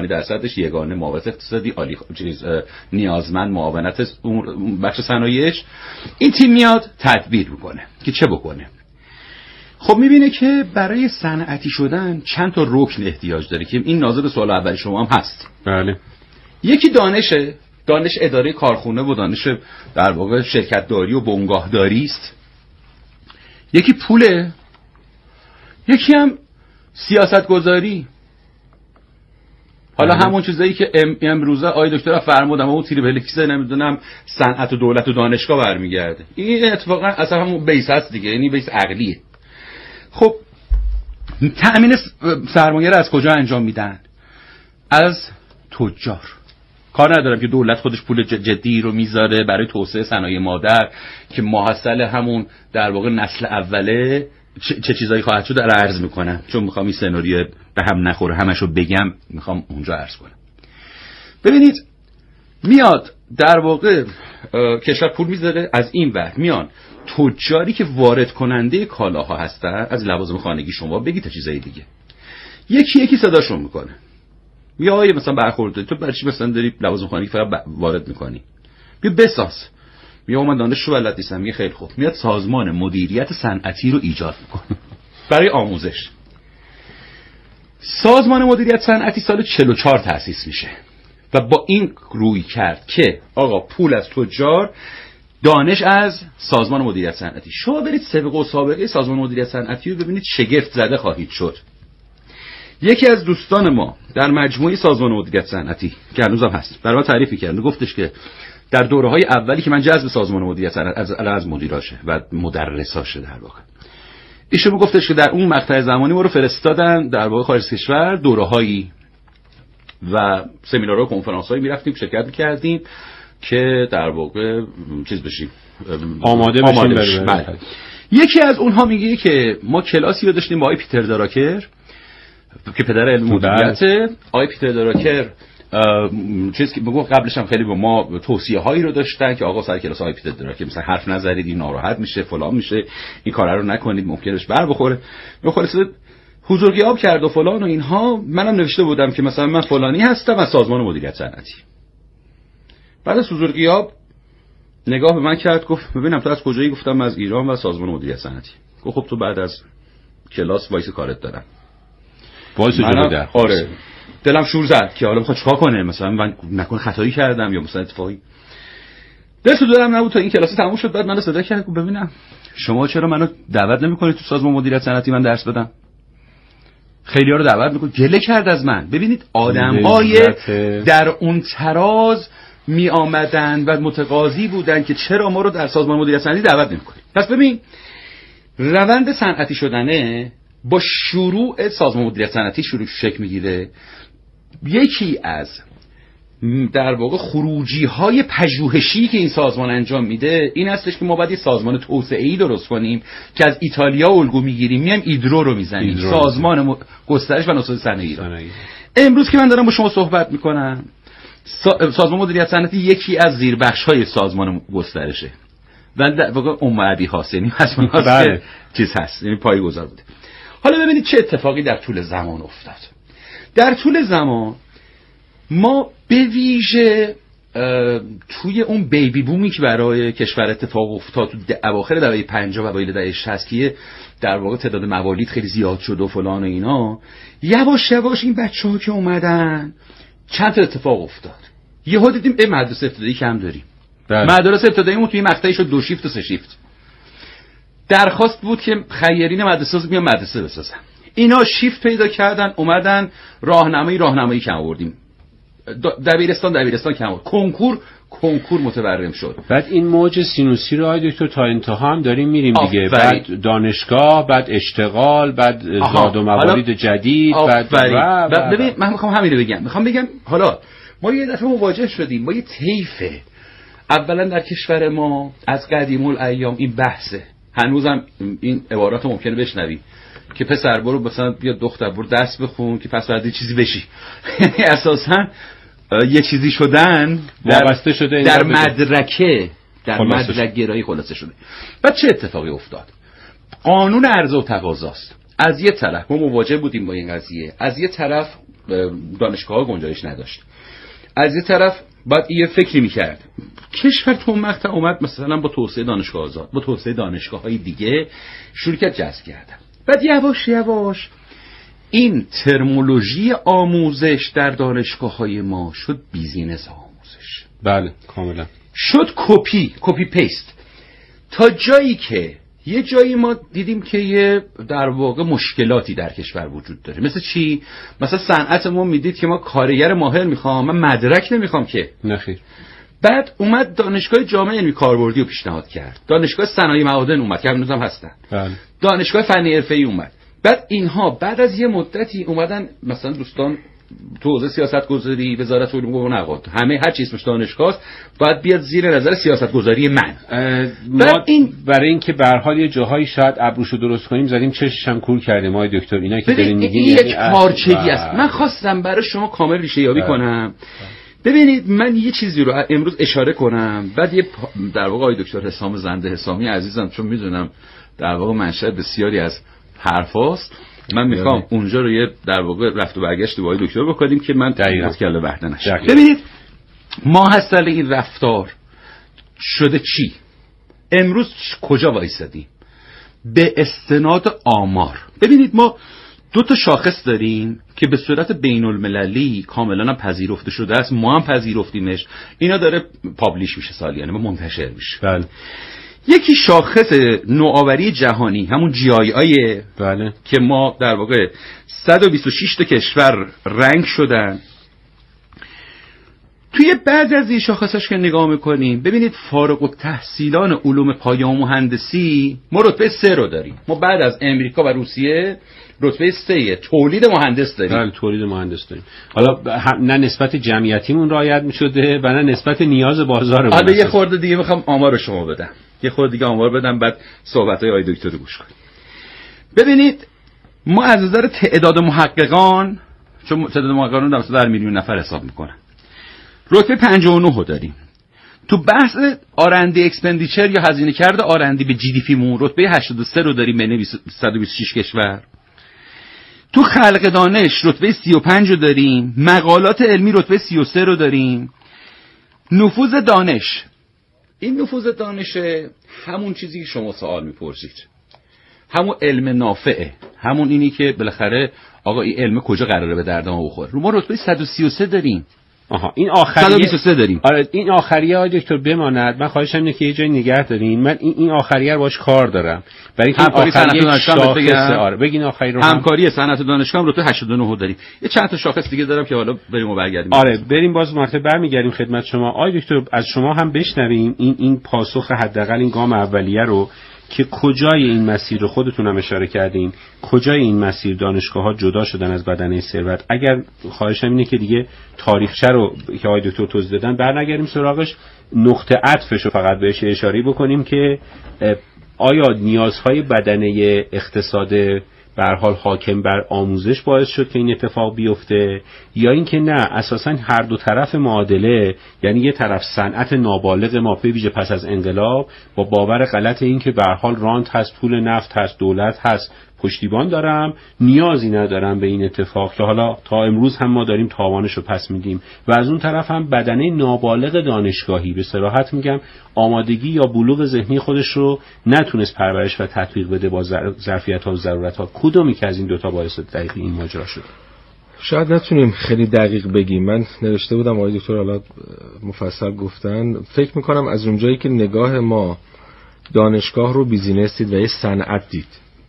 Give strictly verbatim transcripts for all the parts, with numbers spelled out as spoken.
درصدش یگانه، معاونت اقتصادی، عالی چیز نیازمند، معاونت اون بخش صنایعش. این تیم میاد تدبیر میکنه که چه بکنه. خب میبینه که برای صنعتی شدن چند تا رکن احتیاج داره که این ناظر سوال اول شما هم هست. بله. یکی دانشه، دانش اداره کارخونه و دانش در واقع شرکت داری و بنگاهداری است. یکی پوله، یکی هم سیاست گذاری. حالا همون چیزایی که ام امروزه آقای دکتر فرمودم اون تیر بلکیزه نمیدونم صنعت و دولت و دانشگاه برمیگرده. این اتفاقا اصلا همون بیس هست دیگه، یعنی بیس عقلیه. خب تأمین سرمایه رو از کجا انجام میدن؟ از تجار. کار ندارم که دولت خودش پول جدی رو میذاره برای توسعه صنایع مادر که محصل همون در واقع نسل اوله چه, چه چیزایی خواهد شد در عرض میکنم، چون میخوام این سناریو به هم نخوره همشو بگم، میخوام اونجا عرض کنم. ببینید میاد در واقع کشور پول میذاره، از این ور میان تجاری که وارد کننده کالاها هستن، از لوازم خانگی شما بگی تا چیزای دیگه، یکی یکی صداشون میکنه. یا آیه مثلا برخورد تو برای چی مثلا داری لوازم خانگی فقط وارد میکنی؟ بیا بساز. میگه من دانشجو بلد نیستم. میگه خیلی خوب، میاد سازمان مدیریت صنعتی رو ایجاد میکنه برای آموزش. سازمان مدیریت صنعتی سال چهل و چهار تأسیس میشه و با این روی کرد که آقا پول از تجار، دانش از سازمان مدیریت صنعتی. شما برید سابقه و سابقه سازمان مدیریت صنعتی رو ببینید، شگفت زده خواهید شد. یکی از دوستان ما در مجموعه سازمان مدیریت صنعتی که هنوزم هست برای ما تعریفی کرد، گفتش که در دوره‌های اولی که من جذب سازمان مدیریت صنعتی از از مدیراشه و مدرساشه در واقع، ایشون گفتش که در اون مقطع زمانی ما رو فرستادن در واقع خارج از کشور دوره‌هایی و سمینارها و کنفرانس‌هایی می‌رفتیم، شرکت می‌کردیم که در واقع چیز بشیم، آماده بشیم. بله. یکی از اونها میگه که ما کلاسی رو داشتیم با آقای پیتر دراکر که پدر علم مدیریته. آقای پیتر دراکر چیزی که بگو قبلش هم خیلی با ما توصیه هایی رو داشتن که آقا سر کلاس آقای پیتر دراکر مثلا حرف نزنید، این ناراحت میشه، فلان میشه، این کارا رو نکنید، ممکنه بهش بر بخوره. به خلاصه حضور غیاب کرد و فلان و اینها. منم نوشته بودم که مثلا من فلانی هستم از سازمان مدیریت صنعتی. بعد از حضور غیاب نگاه به من کرد، گفت ببینم تو از کجایی؟ گفتم از ایران و سازمان مدیریت صنعتی. گفت خب تو بعد از کلاس وایس کارت دارم. وایس جلو در. آره. دلم شور زد که حالا میخواد چیکار کنه، مثلا من نکنه خطایی کردم یا مثلا اتفاقی. دست تو دلم نبود تا این کلاس تموم شد. بعد منو صدا کرد، گفت ببینم شما چرا منو دعوت نمیکنید تو سازمان مدیریت صنعتی من درس بدم؟ خیلی‌ها رو دعوت میکنید. گله کرد از من. ببینید آدم‌های در اون تراز می آمدن و متقاضی بودن که چرا ما رو در سازمان مدیریت صنعتی دعوت نمی‌کنید. پس ببین روند صنعتی شدنه با شروع سازمان مدیریت صنعتی شروع شکل میگیره. یکی از در واقع خروجی های پژوهشی که این سازمان انجام میده این هستش که ما باید یه سازمان توسعه‌ای درست کنیم که از ایتالیا الگو میگیریم، میایم ایدرو رو میزنیم، ایدرو سازمان م... گسترش و نهضت صنایع. امروز که من دارم با شما صحبت میکنم سا... سازمان مدیریت صنعتی یکی از زیربخش های سازمان گسترشه و در واقع عمومی هاست، یعنی حتما هاست که چیز هست، یعنی پایه‌گذار بوده. حالا ببینید چه اتفاقی در طول زمان افتاد. در طول زمان ما به ویژه توی اون بیبی بومی که برای کشور اتفاق افتاد تو اواخر دهه پنجاه و اوایل دهه شصت که در واقع تعداد موالید خیلی زیاد شد و فلان و اینا، یواش یواش این بچه‌ها که اومدن چند تا اتفاق افتاد. یهو دیدیم ای مدرسه ابتدایی کم داریم. مدرسه ابتداییمون توی مقطعی شد دو شیفت و سه شیفت. درخواست بود که خیرین مدرسه رو بیان مدرسه بسازن. اینا شیفت پیدا کردن، اومدن راهنمایی راهنمایی کم آوردیم، دبیرستان دبیرستان کم آورد، کنکور کنکور متورم شد. بعد این موج سینوسی رو آقای دکتر تا انتها هم داریم میریم دیگه. بعد دانشگاه، بعد اشتغال، بعد زاد و موارد جدید، بعد و ببین من میخوام همین رو بگم. میخوام بگم حالا ما یه دفعه مواجه شدیم با یه طیفه. اولا در کشور ما از قدیم الایام این بحثه، هنوزم این عبارات ممکنه بشنوی که پسر برو مثلا بیا دختر برو درس بخون که پس بعد چیزی بشی. یعنی اساسا یه چیزی شدن وابسته شده در مدرکه، در مدرک گرایی خلاصه شده. بعد چه اتفاقی افتاد؟ قانون عرضه و تقاضاست. از یه طرف ما مواجه بودیم با این قضیه، از یه طرف دانشگاه‌ها گنجایش نداشت. از این طرف بعد یه فکری میکرد کشور تو مقطع اومد مثلا با توسعه دانشگاه آزاد، با توسعه دانشگاه‌های دیگه شروع کرد جذب کردن. بعد یواش یواش این ترمولوژی آموزش در دانشگاه‌های ما شد بیزینس آموزش. بله کاملا شد کپی کپی پیست، تا جایی که یه جایی ما دیدیم که یه در واقع مشکلاتی در کشور وجود داره. مثل چی؟ مثلا صنعت ما میدید که ما کارگر ماهر میخوام، من مدرک نمیخوام که. نخیر. بعد اومد دانشگاه جامعه علمی کاربردی رو پیشنهاد کرد، دانشگاه صنایع معادن اومد که هنوز هم هستن، بله. دانشگاه فنی حرفه‌ای اومد. بعد اینها بعد از یه مدتی اومدن مثلا دوستان تو حوزه سیاست‌گذاری، وزارت علوم و نقاد، همه هر چی اسمش دانشگاهست باید بیاد زیر نظر سیاست‌گذاری من. ما این برای اینکه به هر حال یه جاهایی شاید ابروشو درست کنیم زدیم چشش هم کور کردیم ما دکتر. اینا که دارین میگین این یک پارچگی است. من خواستم برای شما کامل ریشه یابی کنم. ببینید من یه چیزی رو امروز اشاره کنم، بعد یه در واقع آقای دکتر حسام زنده حسامی عزیزم، چون میدونم در واقع منشأ بسیاری از حرفاست، من میخوام اونجا رو یه در واقع رفت و برگشت با آقای دکتر بکنیم که من از کله وحده نشم. ببینید ما هستل این رفتار شده چی؟ امروز کجا وایسادیم؟ به استناد آمار. ببینید ما دو تا شاخص داریم که به صورت بین المللی کاملا هم پذیرفته شده است، ما هم پذیرفتیمش، اینا داره پابلیش میشه سالیانه، ما منتشر میشه. بله. یکی شاخص نوآوری جهانی، همون جی آی آی، بله. که ما در واقع صد و بیست و شش تا کشور رنگ شدن. توی بعد از این شاخصش که نگاه میکنیم ببینید فارغ التحصیلان علوم پایه و مهندسی ما رتبه سه رو داریم. ما بعد از امریکا و روسیه رتبه سه تولید مهندس داریم. بله تولید مهندس داریم. حالا نه نسبت جمعیتیمون رعایت میشده و نه نسبت نیاز بازارمون. حالا یه خورده دیگه میخوام آمار رو شما بدم. یه خورده دیگه آمار بدم بعد صحبت‌های آقای دکتر رو گوش کنید. ببینید ما از نظر تعداد محققان، چون تعداد محققان رو در میلیون نفر حساب میکنن، رتبه پنجاه و نه رو داریم. تو بحث آرندی اکسپندیچر یا هزینه کرده آرندی به جی دی پی مون رتبه هشتاد و سه رو داریم بین صد و بیست و شش کشور. تو خلق دانش رتبه سی و پنج رو داریم. مقالات علمی رتبه سی و سه رو داریم. نفوذ دانش، این نفوذ دانش همون چیزی که شما سوال میپرسید، همون علم نافعه، همون اینی که بالاخره آقا این علم کجا قراره به درد ما بخوره. ما رتبه صد و سی و سه داریم. آها این آخریه صد و بیست و سه داریم. آره این آخریه آقای دکتر بماند. من خواهشم اینه که یه جای نگه دارین. من این این آخریه رو باش کار دارم. برای اینکه آخریه دانشگاه بگم. آره بگین آخری رو. همکاری صنعت دانشگاه هم رتبه هشتاد و نه داریم. یه چند تا شاخص دیگه دارم که حالا بریم و برگردیم. آره بریم باز مرتبه برمیگردیم خدمت شما. آقای دکتر از شما هم بشنویم این این پاسخ حداقل این گام اولیه رو که کجای این مسیر رو خودتون هم اشاره کردین، کجای این مسیر دانشگاه‌ها جدا شدن از بدنه ثروت. اگر خواهشم اینه که دیگه تاریخچه رو که آقای دکتر توضیح دادن برنگردیم سراغش، نقطه عطفش رو فقط بهش اشاره بکنیم که آیا نیازهای بدنه اقتصاد به هر حال حاکم بر آموزش باعث شد که این اتفاق بیفته، یا اینکه نه اساساً هر دو طرف معادله، یعنی یه طرف صنعت نابالغ ما به ویژه پس از انقلاب با باور غلط این که به هر حال رانت هست، پول نفت هست، دولت هست، پشتیبان دارم، نیازی ندارم به این اتفاق که حالا تا امروز هم ما داریم تاوانش رو پس میدیم، و از اون طرف هم بدنه نابالغ دانشگاهی به صراحت میگم آمادگی یا بلوغ ذهنی خودش رو نتونست پرورش و تطبیق بده با ظرفیت‌ها و ضرورت‌ها. کدومی که از این دوتا باعث دقیق این ماجرا شد؟ شاید نتونیم خیلی دقیق بگیم. من نوشته بودم آقای دکتر حالا مفصل گفتن. فکر میکنم از اونجایی که نگاه ما دانشگاه رو بیزینس دید و یه صنعت دید،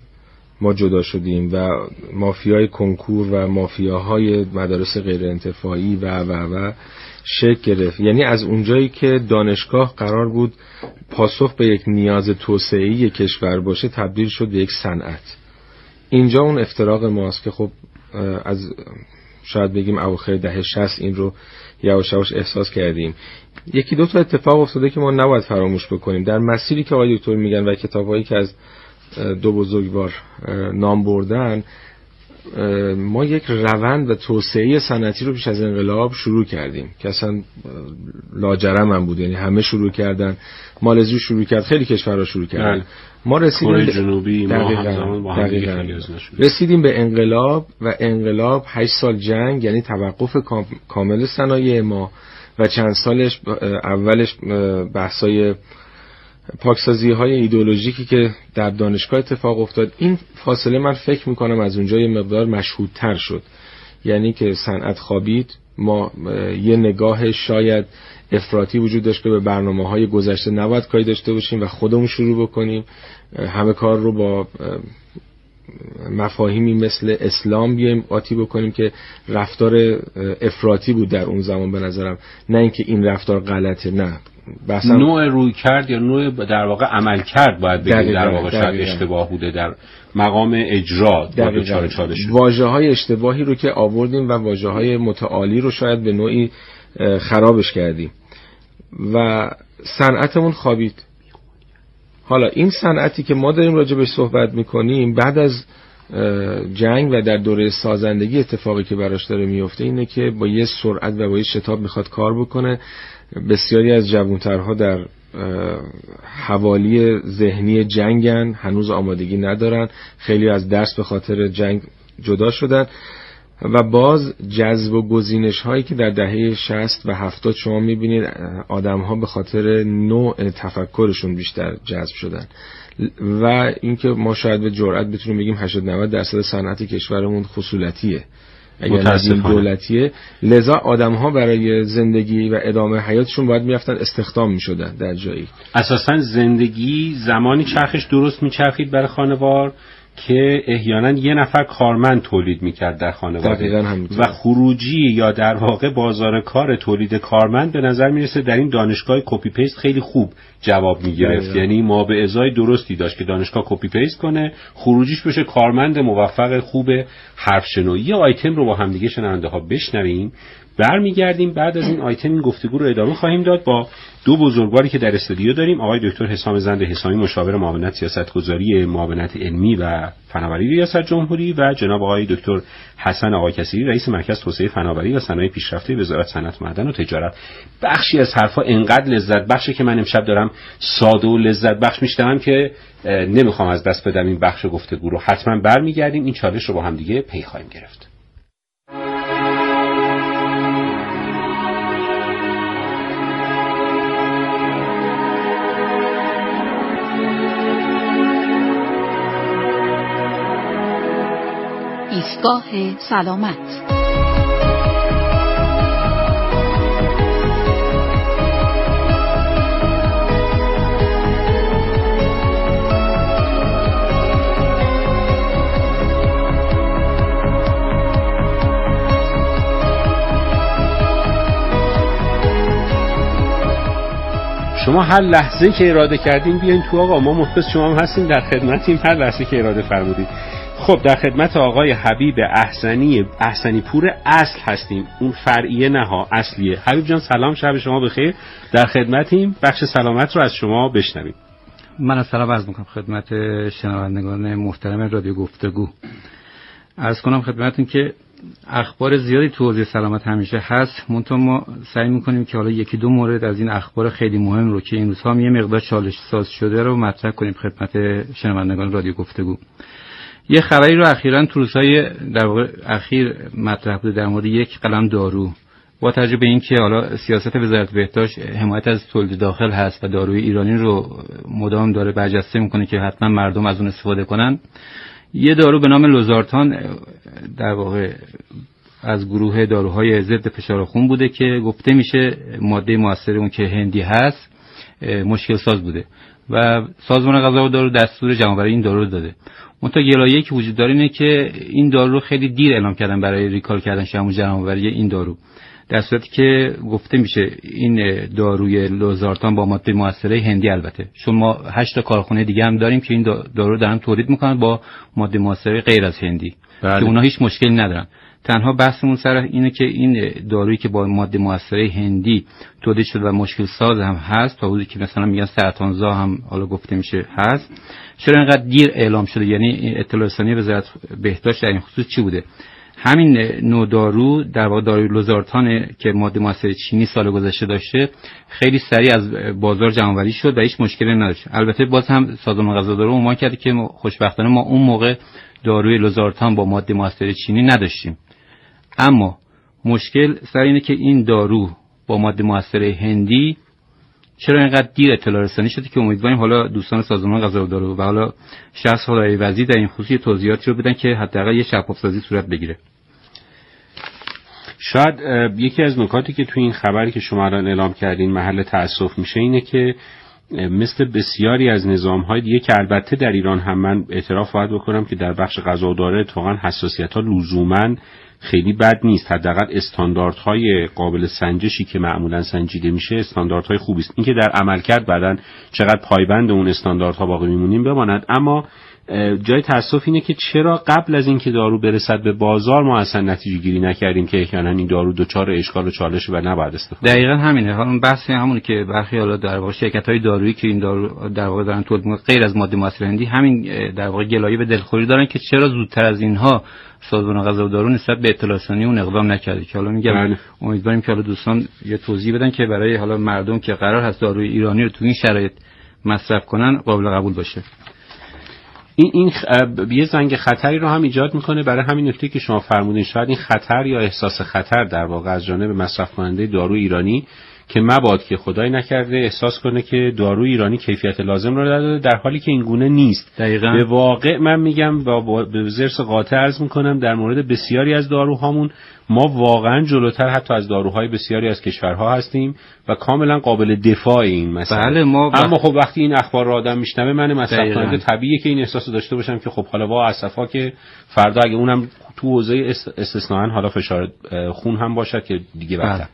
ما جدا شدیم و مافیای کنکور و مافیاهای مدارس غیر انتفاعی و و و شکل گرفت. یعنی از اونجایی که دانشگاه قرار بود پاسخ به یک نیاز توسعه‌ای کشور باشه تبدیل شد به یک صنعت. اینجا اون افتراق ماست که خب از شاید بگیم اواخر دهه شصت این رو یواش یواش احساس کردیم. یکی دو تا اتفاق افتاده که ما نباید فراموش بکنیم در مسیری که آقای دکتر میگن و کتابایی که از دو بزرگوار نام بردن. ما یک روند و توسعه صنعتی رو پیش از انقلاب شروع کردیم که اصلا لاجرم هم بود، یعنی همه شروع کردن، مالزی شروع کرد، خیلی کشورها شروع کردن، ما رسیدیم کره به جنوبی ما دقیقاً همزمان با هم دیگه دقیقاً. شدیم. رسیدیم به انقلاب و انقلاب هشت سال جنگ، یعنی توقف کام- کامل صنایع ما و چند سالش اولش بحثای پاکسازی های ایدئولوژیکی که در دانشگاه اتفاق افتاد. این فاصله من فکر میکنم از اونجا یه مقدار مشهودتر شد، یعنی که صنعت خوابید. ما یه نگاه شاید افراطی وجود داشت که به برنامه‌های گذشته نباید کاری داشته باشیم و خودمون شروع بکنیم همه کار رو با مفاهیمی مثل اسلام بیایم آتی بکنیم که رفتار افراطی بود در اون زمان به نظرم، نه اینکه این رفتار غلطه، نه بحثم نوع روی کرد یا نوع در واقع عمل کرد باید بگیم در واقع شاید اشتباه بوده در مقام اجرا. واژه های اشتباهی رو که آوردیم و واژه های متعالی رو شاید به نوعی خرابش کردیم و صنعتمون خوابید. حالا این صنعتی که ما داریم راجع بهش صحبت میکنیم بعد از جنگ و در دوره سازندگی اتفاقی که براش داره میفته اینه که با یه سرعت و با یه شتاب میخواد کار بکنه. بسیاری از جوانترها در حوالی ذهنی جنگن، هنوز آمادگی ندارن، خیلی از درس به خاطر جنگ جدا شدن و باز جذب و گزینش هایی که در دهه شصت و هفتاد شما میبینید آدم ها به خاطر نوع تفکرشون بیشتر جذب شدن و اینکه ما شاید به جرئت بتونیم بگیم هشتاد نود درصد صنعت کشورمون خصولتیه اگر نگیم دولتیه، لذا آدم ها برای زندگی و ادامه حیاتشون باید میرفتن استخدام میشدن در جایی. اساسا زندگی زمانی چرخش درست میچرخید برای خانوار که احیانا یه نفر کارمند تولید میکرد در خانواده و خروجی یا در واقع بازار کار تولید کارمند به نظر میرسه در این دانشگاه کپی پیست خیلی خوب جواب میگرفت. یعنی ما به ازای درستی داشت که دانشگاه کپی پیست کنه، خروجیش بشه کارمند موفق خوب حرف شنو. یه آیتم رو با هم دیگه شنونده ها بشنویم، برمیگردیم بعد از این آیتم این گفتگو رو ادامه خواهیم داد با دو بزرگواری که در استودیو داریم، آقای دکتر حسام زند حسامی مشاور معاونت سیاستگذاری معاونت علمی و فناوری ریاست جمهوری و جناب آقای دکتر حسن آقاکثیری رئیس مرکز توسعه فناوری و صنایع پیشرفته وزارت صنعت معدن و تجارت. بخشی از حرفا انقدر لذت بخشه که من امشب دارم ساده و لذت بخش میشنوم که نمیخوام از دست بدم این بخش گفتگو رو. حتما برمیگردیم این چالش رو با هم دیگه پی خواهیم گرفت. ایستگاه سلامت. شما هر لحظه که اراده کردین بیاین تو آقا، ما مختص شما هم هستیم، در خدمتیم هر لحظه که اراده فرمودید. خب در خدمت آقای حبیب احسنی احسنی پور اصل هستیم، اون فرعیه نه ها اصلیه. حبیب جان سلام، شب شما بخیر، در خدمتیم، بخش سلامت رو از شما بشنویم. من از سلام عرض میکنم خدمت شنوندگان محترم رادیو گفتگو. عرض کنم خدمتتون که اخبار زیادی تو حوزه سلامت همیشه هست، منتها ما سعی میکنیم که حالا یکی دو مورد از این اخبار خیلی مهم رو که این روزها یه مقدار چالش ساز شده رو مطرح کنیم خدمت شنوندگان رادیو گفتگو. یه خبری رو اخیراً تو روزهای در واقع اخیر مطرح بوده در مورد یک قلم دارو. با توجه به اینکه حالا سیاست وزارت بهداشت حمایت از تولید داخل هست و داروی ایرانی رو مدام داره برجسته میکنه که حتما مردم از اون استفاده کنن، یه دارو به نام لوزارتان در واقع از گروه داروهای ضد فشار خون بوده که گفته میشه ماده مؤثر اون که هندی هست مشکل ساز بوده و سازمان غذا و دارو دستور جمع‌آوری این دارو رو داده. منتها گلایه‌ای که وجود داره اینه که این دارو رو خیلی دیر اعلام کردن برای ریکال کردن شامو جمع‌آوری این دارو، در صورتی که گفته میشه این داروی لوزارتان با ماده مؤثره هندی، البته چون ما هشت تا کارخونه دیگه هم داریم که این دارو دارن تولید میکنن با ماده مؤثره غیر از هندی بله. که اونا هیچ مشکلی ندارن. تنها بحثمون سر اینه که این دارویی که با ماده مؤثره هندی تولید شده و مشکل ساز هم هست، تا حدودی که مثلا میگن سرطانزا هم حالا گفته میشه هست، چرا اینقدر دیر اعلام شده؟ یعنی اطلاع رسانی وزارت بهداشت در این خصوص چی بوده؟ همین نوع دارو در واقع داروی لوزارتان که ماده مؤثر چینی سال گذشته داشته خیلی سریع از بازار جمع‌آوری شد و هیچ مشکلی نداشت. البته باز هم سازمان غذادارو عنوان کرده که خوشبختانه ما اون موقع داروی لوزارتان با ماده مؤثر چینی نداشتیم. اما مشکل سر اینه که این دارو با ماده مؤثر هندی چرا اینقدر دیر اطلاع رسانی شده که امیدواریم حالا دوستان سازمان غذادارو و حالا شخص خدای وزیر در این خصوص توضیحاتی رو بدن که حداقل یه شفاف‌سازی صورت بگیره. شاید یکی از نکاتی که توی این خبری که شما الان اعلام کردین محل تأسف میشه اینه که مثل بسیاری از نظام‌های دیگه که البته در ایران هم من اعتراف باید بکنم که در بخش غذاداره اتفاقاً حساسیت‌ها لزوماً خیلی بد نیست، حداقل استانداردهای قابل سنجشی که معمولاً سنجیده میشه استانداردهای خوبی است. اینکه در عملکرد بعداً چقدر پایبند اون استانداردها باقی میمونیم بماند. اما جای تأسف اینه که چرا قبل از اینکه دارو برسد به بازار ما اصلا نتیجه گیری نکردیم که احیانا این دارو دچار اشکال و چالش و نباید استفاده. دقیقاً همینه. حالا بحث همونه که برخی حالا در واقع شرکت‌های دارویی که این دارو در واقع دارن تولید می‌کنن غیر از ماده مؤثر هندی همین در واقع گلایه به دلخوری دارن که چرا زودتر از اینها سازمان غذا و دارو نسبت به اطلاع رسانی اون اقدام نکرده. که حالا میگم امیدواریم که حالا دوستان یه توضیح بدن که برای حالا مردم که قرار هست داروی ایرانی رو تو این شرایط مصرف کنن قابل قبول باشه. این این یه زنگ خطری رو هم ایجاد میکنه برای همین نکته که شما فرمودین. شاید این خطر یا احساس خطر در واقع از جانب مصرف کننده دارو ایرانی که مباد که خدای نکرده احساس کنه که داروی ایرانی کیفیت لازم رو نداره، در حالی که این گونه نیست. دقیقاً. به واقع من میگم با به زرس قاطع عرض میکنم در مورد بسیاری از داروهامون ما واقعا جلوتر حتی از داروهای بسیاری از کشورها هستیم و کاملا قابل دفاع این مسئله. بله ما بخ... اما خب وقتی این اخبار رو آدم میشنوه من مصرف کننده طبیعیه که این احساس داشته باشم که خب حالا وا اسفا که فردا اگه اونم تو حوزه استثناءً حالا فشار خون هم باشد که دیگه بهتر.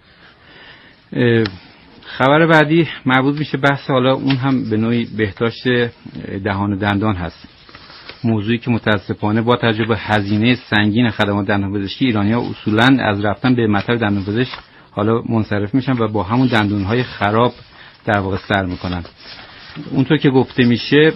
خبر بعدی مربوط میشه بحث حالا اون هم به نوعی بهداشت دهان و دندان هست. موضوعی که متاسفانه با توجه به هزینه سنگین خدمات دندانپزشکی ایرانی‌ها اصولاً از رفتن به مطب دندانپزشک حالا منصرف میشن و با همون دندون‌های خراب در واقع سر میکنن. اونطور که گفته میشه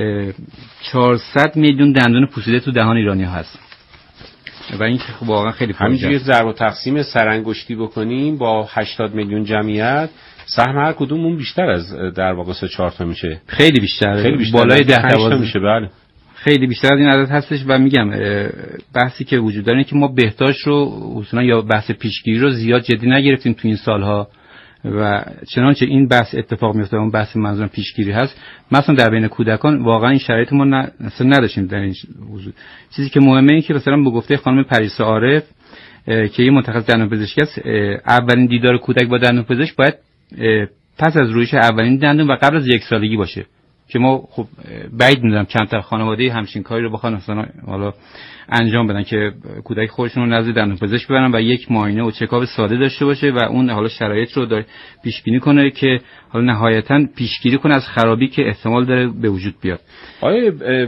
چهارصد میلیون دندون پوسیده تو دهان ایرانی‌ها هست و این که واقعا خیلی فاجعه است. همینجوری ضرب و تقسیم سرانگشتی بکنیم با هشتاد میلیون جمعیت سهم هر کدومون بیشتر از در واقع سه چهار تا میشه. خیلی بیشتر، خیلی بیشتر بالای ده تا میشه. بله خیلی بیشتر از این عدد هستش و میگم بحثی که وجود داره که ما بهداشت رو اصولا یا بحث پیشگیری رو زیاد جدی نگرفتیم تو این سالها و چنانچه این بحث اتفاق میفته اون بحث منظورم پیشگیری هست. مثلا در بین کودکان واقعا این شرایط ما ن... نداشتیم در این وجود. چیزی که مهمه اینه که مثلا به گفته خانم پریسا عارف که یه متخصص دندانپزشکی است، اولین دیدار کودک با دندانپزشک باید پس از رویش اولین دندون و قبل از یک سالگی باشه که ما خب بعید می‌دونم کمتر خانواده همچین کاری رو بخوان مثلا حالا انجام بدن که کودک خودشون رو نزد دندانپزشک ببرن و یک معاینه و چکاپ ساده داشته باشه و اون حالا شرایط رو داره پیش بینی کنه که حالا نهایتاً پیشگیری کنه از خرابی که احتمال داره به وجود بیاد. آقای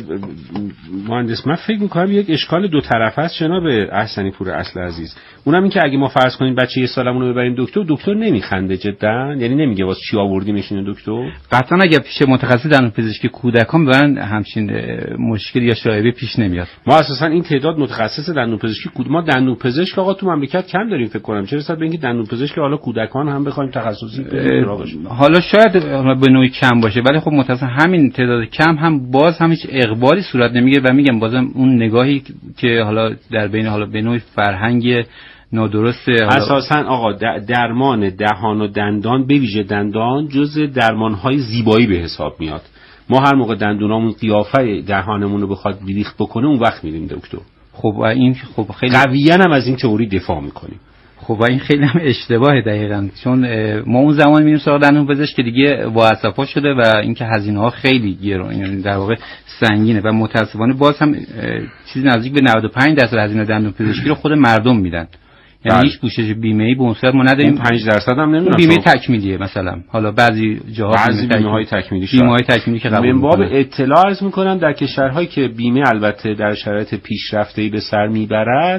مهندس من فکر می‌کنم یک اشکال دو طرفه است جناب احسنی پور اصل عزیز. اونم این که اگه ما فرض کنیم بچه یه سالمون رو ببریم دکتر، دکتر نمیخنده جدا، یعنی نمیگه واسه چی آوردیمش اینو دکتر. قطعاً اگه پیش متخصص دندانپزشکی کودکان برن همچین مشکل یا شایبه پیش نمیاد. ما اساساً این تعداد متخصص دندونپزشکی کود ما دندونپزشک آقا تو مملکت کم داریم فکر کنم، چرا حساب به اینکه دندونپزشک حالا کودکان هم بخوایم تخصصی باشه. حالا شاید به نوعی کم باشه ولی خب متأسفانه همین تعداد کم هم باز هم هیچ اقبالی صورت نمیگیره و میگم بازم اون نگاهی که حالا در بین حالا به نوعی فرهنگ نادرست اساساً آقا درمان دهان و دندان به ویژه دندان جزء درمان‌های زیبایی به حساب میاد. ما هر موقع دندونامون قیافه دهانمون رو بخواد ریخت بکنه اون وقت میریم دکتر. خب این خب خیلی قویاً هم از این تئوری دفاع میکنیم. خب این خیلی هم اشتباهه دقیقاً، چون ما اون زمان میریم سراغ دندونپزشک که دیگه واصفا شده و اینکه هزینه‌ها خیلی گرون، یعنی در واقع سنگینه و متأسفانه باز هم چیزی نزدیک به نود و پنج درصد هزینه دندونپزشکی رو خود مردم میدن. یعنی هیچ پوشش بیمه‌ای به اون صورت ما نداریم. پنج درصد هم نمیدونم بیمه تکمیلیه مثلا، حالا بعضی جاها بعضی بیمه‌های تکمیلی بیمه‌های تکمیلی که قبول من باب اطلاع عرض می‌کنم در کشورهایی که بیمه البته در شرایط پیشرفته‌ای به سر میبرد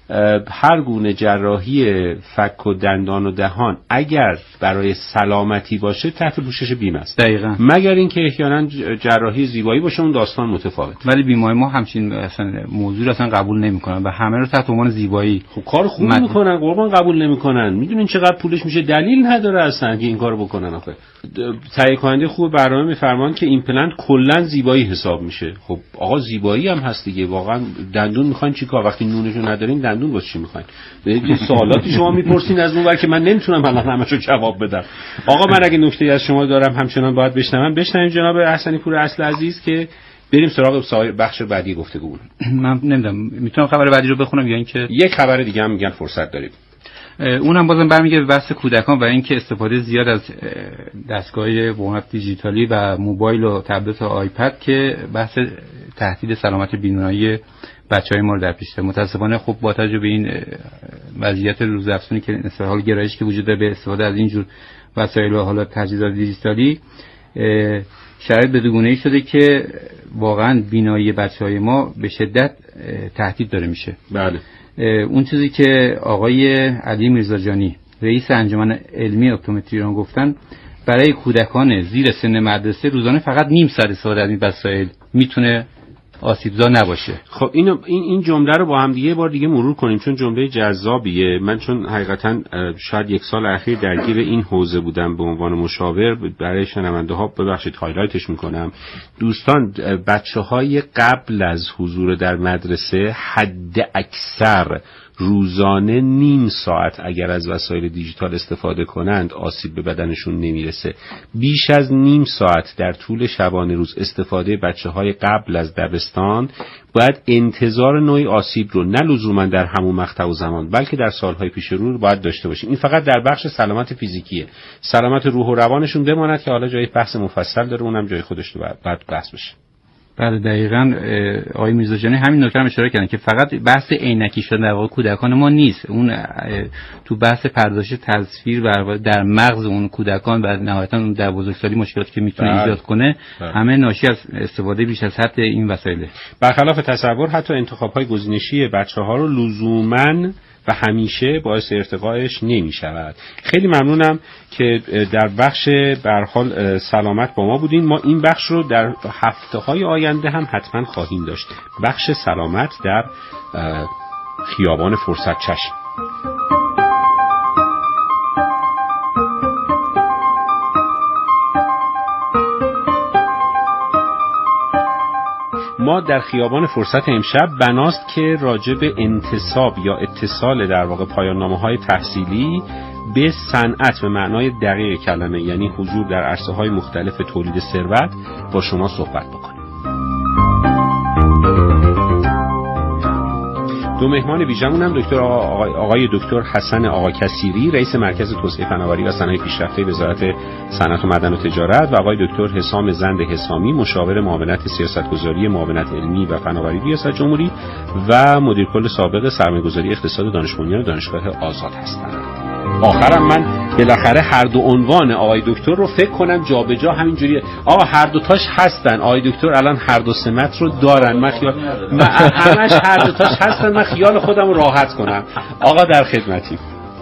هر گونه جراحی فک و دندان و دهان اگر برای سلامتی باشه تحت پوشش بیمه است. دقیقاً. مگر اینکه احیانا جراحی زیبایی باشه، اون داستان متفاوت. ولی بیمه ما همچین اصلا موضوع اصلا قبول نمیکنن و همه رو تحت عنوان زیبایی. خب کار خوب مد... میکنن، قربان قبول نمیکنن. میدونین چقدر پولش میشه؟ دلیل نداره اصلا که این کارو بکنن. آخه تهیه کننده خوب برنامه میفرمان که ایمپلنت کلا زیبایی حساب میشه. خب آقا زیبایی هم هست دیگه. واقعا دندون میخواین چیکار وقتی نونشو ندارین؟ دندون واسه چی میخواین؟ یه سوالاتی شما میپرسین از اون ور که من نمیتونم الان همشو جواب بدم. آقا من اگه نکته از شما دارم همچنان باید بشنوم. بشنویم جناب احسنی پور اصل عزیز که بریم سراغ بخش بعدی گفتگو. من نمیدونم میتونم خبر بعدی رو بخونم یا اینکه یک خبر دیگه هم میگن فرصت داریم. اونم بازم برمیگرده به بحث کودکان و اینکه استفاده زیاد از دستگاه بهونه دیجیتالی و موبایل و تبلت و آیپد که بحث تهدید سلامت بینایی بچهای ما رو در پیش داره. متاسفانه خب با توجه به این وضعیت روزافزونی که مثلا حال گرایشی که وجود داره به استفاده از اینجور وسایل و حالا تجهیزات دیجیتالی، شرایط بدگونه‌ای شده که واقعا بینایی بچهای ما به شدت تهدید داره میشه. بله. اون چیزی که آقای علی میرزاجانی رئیس انجمن علمی اپتومتری ایران گفتن، برای کودکان زیر سن مدرسه روزانه فقط نیم ساعت استفاده از این وسایل میتونه آسیبزا نباشه. خب اینو این این جمله رو با هم دیگه بار دیگه مرور کنیم چون جمله جذابیه. من چون حقیقتا شاید یک سال اخیر درگیر این حوزه بودم به عنوان مشاور برای شنونده ها، ببخشید هایلایتش میکنم. دوستان، بچه‌های قبل از حضور در مدرسه حد اکثر روزانه نیم ساعت اگر از وسایل دیجیتال استفاده کنند آسیب به بدنشون نمیرسه. بیش از نیم ساعت در طول شبانه روز استفاده بچه‌های قبل از دبستان باید انتظار نوعی آسیب رو نه لزوما در همون مقطع و زمان بلکه در سالهای پیش رو باید داشته باشیم. این فقط در بخش سلامت فیزیکیه. سلامت روح و روانشون بماند که حالا جای بحث مفصل داره، اونم جای خودش رو بعد بحث بشه. بله دقیقاً. آقای میرزاجانی همین نکته رو اشاره کردن که فقط بحث عینکی شدن در واقع کودکان ما نیست، اون تو بحث پردازش تصویر در مغز اون کودکان و نهایتاً اون در بزرگسالی مشکلاتی که میتونه بله. ایجاد کنه بله. همه ناشی از استفاده بیش از حد این وسایله. برخلاف تصور حتی انتخاب‌های گزینشی بچه‌ها رو لزوماً و همیشه باعث ارتقایش نمی شود. خیلی ممنونم که در بخش به هر حال سلامت با ما بودین. ما این بخش رو در هفته های آینده هم حتما خواهیم داشت. بخش سلامت در خیابان فرصت چشم. ما در خیابان فرصت امشب بناست که راجع به انتساب یا اتصال در واقع پایان‌نامه‌های تحصیلی به صنعت به معنای دقیق کلمه، یعنی حضور در عرصه‌های مختلف تولید ثروت، با شما صحبت بکنیم. دو مهمان ویژه‌مون هم دکتر آقای, آقای دکتر حسن آقا کثیری، رئیس مرکز توسعه فناوری و صنایع پیشرفته وزارت صنعت و معدن و تجارت، و آقای دکتر حسام زند حسامی، مشاور معاونت سیاستگذاری معاونت علمی و فناوری ریاست جمهوری و مدیر کل سابق سرمایه‌گذاری اقتصاد دانش بنیان دانشگاه آزاد هستند. آخرم من بالاخره هر دو عنوان آقای دکتر رو فکر کنم جابجا همینجوری آقا هر دو تاش هستن. آقای دکتر الان هر دو سمت رو دارن. من خیال من همش هر دو تاش هستن. من خیال خودم رو راحت کنم. آقا در خدمتیم.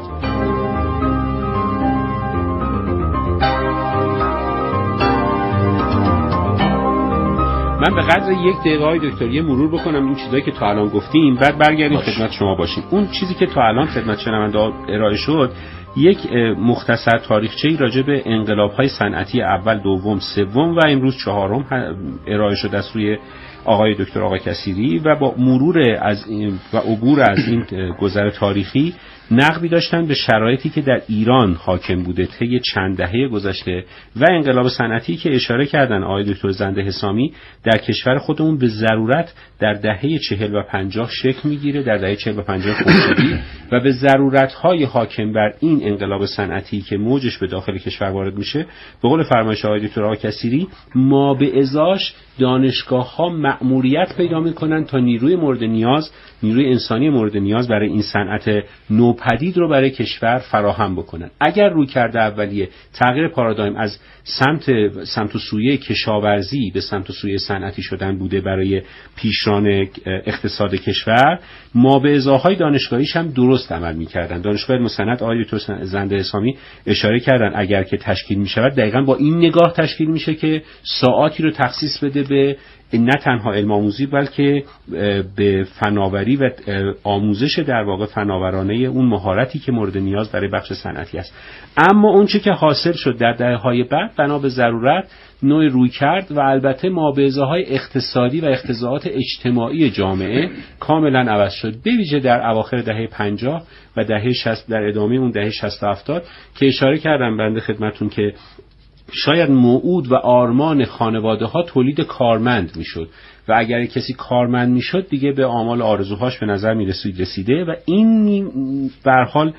من به قدر یک دقیقه های دکتر یه مرور بکنم این چیزایی که تا الان گفتیم، بعد برگردیم خدمت شما باشیم. اون چیزی که تا الان خدمت شنونده ارائه شد یک مختصر تاریخچه‌ای راجع به انقلاب‌های صنعتی اول، دوم، سوم و امروز چهارم ارائه شد از سوی آقای دکتر آقا کثیری و با مرور از این و عبور از این گذر تاریخی نقدی داشتن به شرایطی که در ایران حاکم بوده طی چند دهه گذشته و انقلاب صنعتی که اشاره کردن آقای دکتر زند حسامی در کشور خودمون به ضرورت در دهه چهل و پنجاه شکل میگیره، در دهه چهل و پنجاه خورشیدی، و به ضرورت‌های حاکم بر این انقلاب صنعتی که موجش به داخل کشور وارد میشه، به قول فرمایش آقای دکتر آقا کثیری، ما به ازاش دانشگاه‌ها مأموریت پیدا میکنن تا نیروی مورد نیاز، نیروی انسانی مورد نیاز برای این صنعت نوپدید رو برای کشور فراهم بکنن. اگر رویکرد اولیه تغییر پارادایم از سمت سمت و سویه کشاورزی به سمت و سویه صنعتی شدن بوده برای پیشران اقتصاد کشور، ما به ازاهای دانشگاهیش هم درست عمل میکردن. دانشگاه علم و صنعت آقای دکتر زنده حسامی اشاره کردن اگر که تشکیل میشود دقیقاً با این نگاه تشکیل میشه که ساعاتی رو تخصیص بده به نه تنها علم آموزی بلکه به فناوری و آموزش در واقع فناورانه اون مهارتی که مورد نیاز برای بخش صنعتی است. اما اون چه که حاصل شد در دهه‌های بعد بنا به ضرورت نوع رویکرد و البته مابعضاهای اقتصادی و اقتضاعات اجتماعی جامعه کاملا عوض شد، به ویژه در اواخر دهه پنجاه و دهه شصت، در ادامه اون دهه شصت و هفتاد که اشاره کردم بنده خدمتون که شاید موعود و آرمان خانواده ها تولید کارمند میشد و اگر کسی کارمند میشد دیگه به آمال آرزوهاش به نظر میرسید رسیده و این به هر حال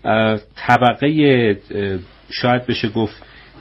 طبقه شاید بشه گفت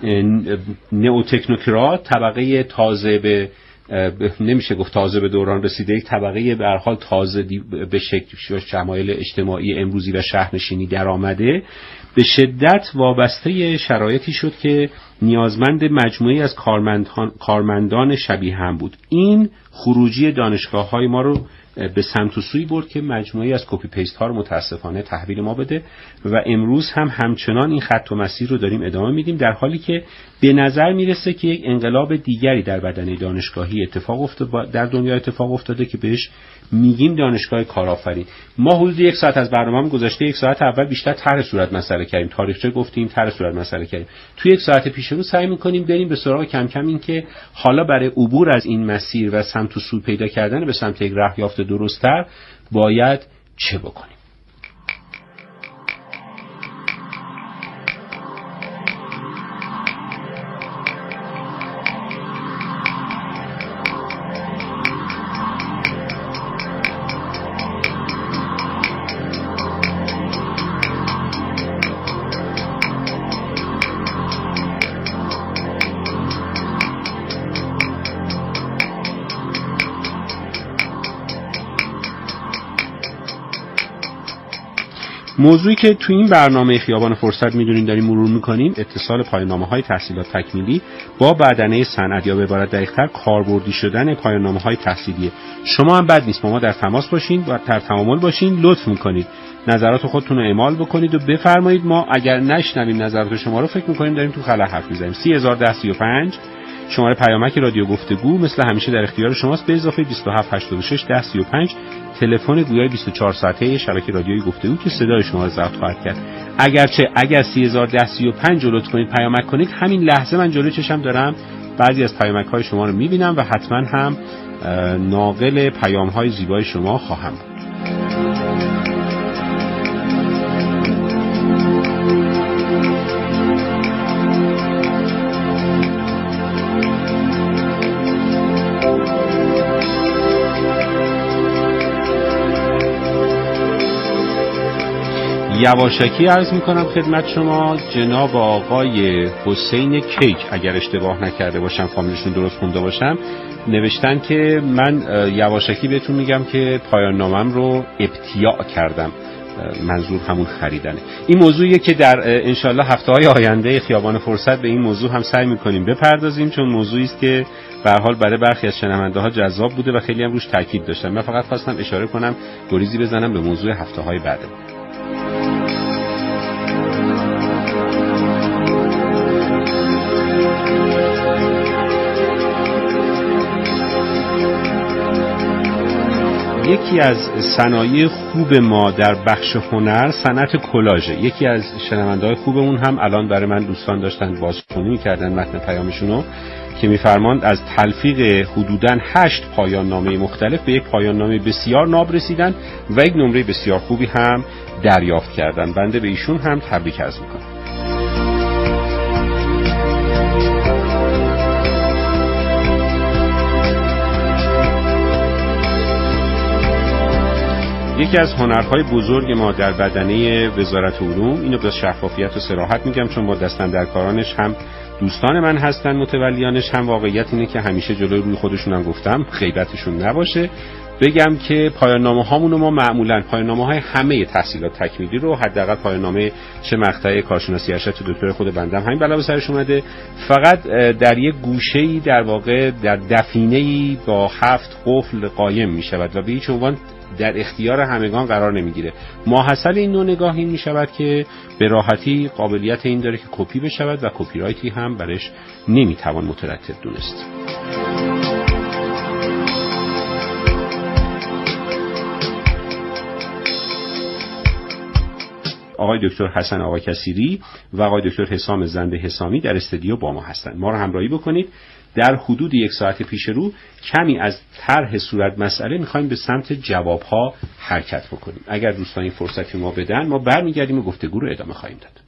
نئوتکنوکرات، طبقه تازه به نمیشه گفت تازه به دوران رسیده، یک طبقه به هر حال تازه به شکل شمایل اجتماعی امروزی و شهرنشینی در آمده به شدت وابسته شرایطی شد که نیازمند مجموعی از کارمندان کارمندان شبیه هم بود. این خروجی دانشگاه‌های ما رو به سمت و سوی برد که مجموعی از کپی پیست ها رو متاسفانه تحویل ما بده و امروز هم همچنان این خط و مسیر رو داریم ادامه میدیم، در حالی که به نظر میرسه که یک انقلاب دیگری در بدنه دانشگاهی اتفاق افتاده، در دنیا اتفاق افتاده که بهش میگیم دانشگاه کارآفرین. ما حدود یک ساعت از برنامه‌مون گذشته، یک ساعت اول بیشتر طرح صورت مسئله کردیم، تاریخچه گفتیم، طرح صورت مسئله کردیم. توی یک ساعت پیش رو سعی می‌کنیم بریم به سراغ کم کم این که حالا برای عبور از این مسیر و سمت و سو پیدا کردن به سمت یک راه یافت درست‌تر باید چه بکنیم. موضوعی که تو این برنامه خیابان فرصت میدونین داریم مرور میکنیم اتصال پایان‌نامه‌های تحصیلات تکمیلی با بدنه صنعت یا به عبارت دقیق‌تر کاربردی شدن پایان‌نامه‌های تحصیلیه. شما هم بد نیست با ما در تماس باشین و در تعامل باشین، لطف میکنید نظرات خودتون رو اعمال بکنید و بفرمایید. ما اگر نشنویم نظرات شما رو فکر میکنیم داریم تو خلا حرف میزنیم. سی هزار و ده سی و پنج شماره پیامک رادیو گفتگو مثل همیشه در اختیار شماست، به اضافه بیست و هفت هشتاد و شش ده سی و پنج تلفن گویای بیست و چهار ساعته شبکه رادیویی گفتگو که صدای شما رو ضبط خواهد کرد. اگرچه اگر سی هزار و ده سی و پنج لطف کنید پیامک کنید، همین لحظه من جلوی چشم دارم بعضی از پیامک های شما رو میبینم و حتما هم ناقل پیام های زیبای شما خواهم بود. یواشکی عرض میکنم خدمت شما جناب آقای حسین کیک، اگر اشتباه نکرده باشم فامیلشون درست خونده باشم، نوشتن که من یواشکی بهتون میگم که پایان نامم رو ابتیاع کردم، منظور همون خریدنه. این موضوعیه که در انشالله هفته های آینده خیابان فرصت به این موضوع هم سعی میکنیم بپردازیم، چون موضوعی است که به هر حال برای برخی از شنونده ها جذاب بوده و خیلی هم روش تاکید داشتم. من فقط خواستم اشاره کنم، گریزی بزنم به موضوع هفته های بعد. یکی از صنایع خوب ما در بخش هنر صنعت کلاژه. یکی از شنونده‌های خوبمون هم الان برای من دوستان داشتن بازخوانی می‌کردن متن پیامشونو که می‌فرماند از تلفیق حدوداً هشت پایان نامه مختلف به یک پایان نامه بسیار ناب رسیدن و یک نمره بسیار خوبی هم دریافت کردن. بنده به ایشون هم تبریک عرض می‌کنم. یکی از هنرهای بزرگ ما در بدنه وزارت علوم، اینو به شفافیت و صراحت میگم چون با دستاندرکارانش هم دوستان من هستن متولیانش، هم واقعیت اینه که همیشه جلوی روی خودشون هم گفتم غیبتشون نباشه. بگم که پایان‌نامه هامون رو ما معمولاً پایان‌نامه های همه تحصیلات تکمیلی رو، حداقل پایان‌نامه چه مقطع کارشناسی ارشد چه دکترا خود بنده همین بلا به سرش اومده، فقط در یک گوشه‌ای در واقع در دفینه‌ای با هفت قفل قایم می‌شود و به هیچ عنوان در اختیار همگان قرار نمیگیره. ماحصل این نوع نگاه این میشود که به راحتی قابلیت این داره که کپی بشود و کپی رایتی هم برش نمیتوان مترتب دونست. آقای دکتر حسن آقاکثیری و آقای دکتر حسام زنده حسامی در استودیو با ما هستند. ما رو همراهی بکنید. در حدود یک ساعت پیش رو کمی از طرح صورت مسئله میخوایم به سمت جوابها حرکت بکنیم. اگر دوستان این فرصتی ما بدن، ما برمیگردیم و گفتگو رو ادامه خواهیم داد.